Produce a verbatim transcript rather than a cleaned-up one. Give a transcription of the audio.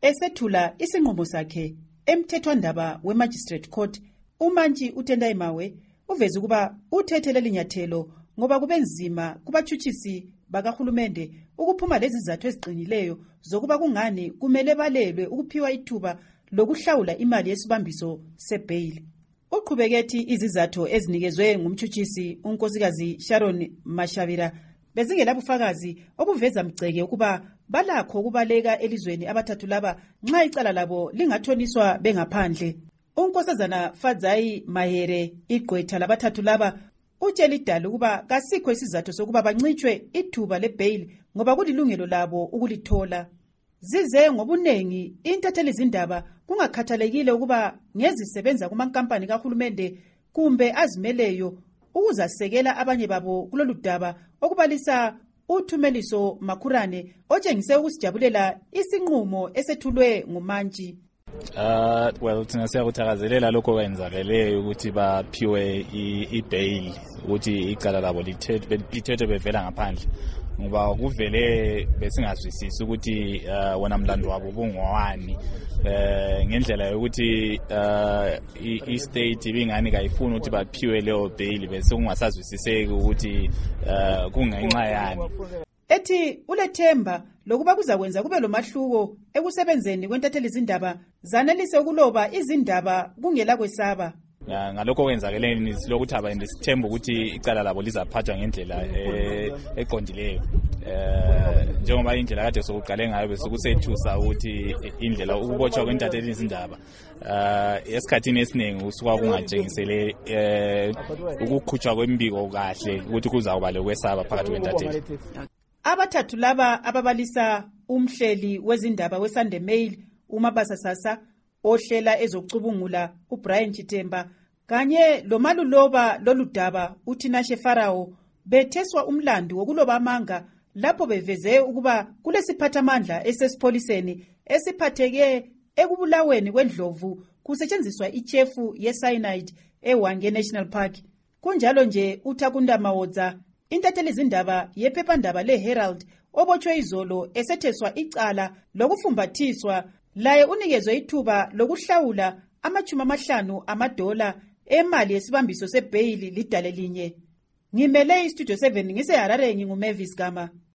Esethula isinqumo sakhe emthethwandaba we-Magistrate Court, uMantshi uTendai Mawe uveze ukuba uthethele linyathelo ngoba kube nzima kubatshutshisi bakahulumende ukuphuma lezi zizathu eziqinileyo zokuba kungani kumele balelwe ukuphiwa ithuba lokuhlawula imali yesibambiso sebhail. Uqhubeke izizathu ezinikezwe ngumtshutshisi unkosikazi Sharon Mashavira bezingela bufakazi obuveza mgceke ukuba balakho ukubaleka elizweni abathathu laba nxa icala labo lingathoniswa bengaphandle. Unkosazana Fadzai Mahere igqwetha labathathu laba utshela idala ukuba kasikho isizathu sokuba bancitshwe ithuba lebhail ngoba kulilungelo labo ukulithola. Zize ngobunengi intatheli zindaba kungakhathalekile ukuba ngezisebenza kumankampani kahulumende kumbe azimeleyo ukuzasekela abanye babo kulolu daba okubalisa uThumeliso Makhurane otshengise ukusijabulela isinqumo esethulwe nguMantshi. Uh well thina siyakuthakazelela lokho kwenzakeleyo ukuthi baphiwe ibhail ukuthi icala labo lithethwe bevela ngaphandle ngoba kuvele besingazwisisi ukuthi uh, wona mlando wabo bungowani uh, ngendlela yokuthi uh, i-state ibingani kayifuni ukuthi baphiwe leyo bhail bese kungasazwisiseki ukuthi uh, kungenxa yani. Ethi ulethemba lokuba kuzakwenza kube lomahluko ekusebenzeni kwentatheli izindaba zanelise ukuloba izindaba kungela kwesaba. Ngalokho kwenzakeleni silokuthi abantu sithemba ukuthi icala labo lizaphathwa ngendlela eqondileyo. Eh njengoba indlela kade sokuqale ngayo bese kusethusa ukuthi indlela ukubotshwa kwentatheli izindaba eh esikhathini esiningi usuka kungatshengisele eh ukukhutshwa kwembiko kahle ukuthi kuzawuba lokwesaba phakathi kwentatheli. Abathathu laba ababalisa umhleli wezindaba weSunday Mail uMabasa Sasa ohlela ezokucubungula uBrian Chitemba kanye lomaluloba loludaba uTinashe Farao betheswa umlando wokuloba amanga lapho beveze ukuba kulesiphathamandla esesipoliseni esiphatheke ekubulaweni kwendlovu kusetshenziswa ichefu yecyanide eWange National Park. Kunjalo nje uThakunda Mawoza intatheli izindaba yephephandaba leHerald obotshwe izolo esetheswa icala lokufumbathiswa laye unikezwe ithuba lokuhlawula amachumi amahlanu amadola emali yesibambiso sebhail lidale linye. Ngimele iStudio seven ngise Harare nginguMavis Gama.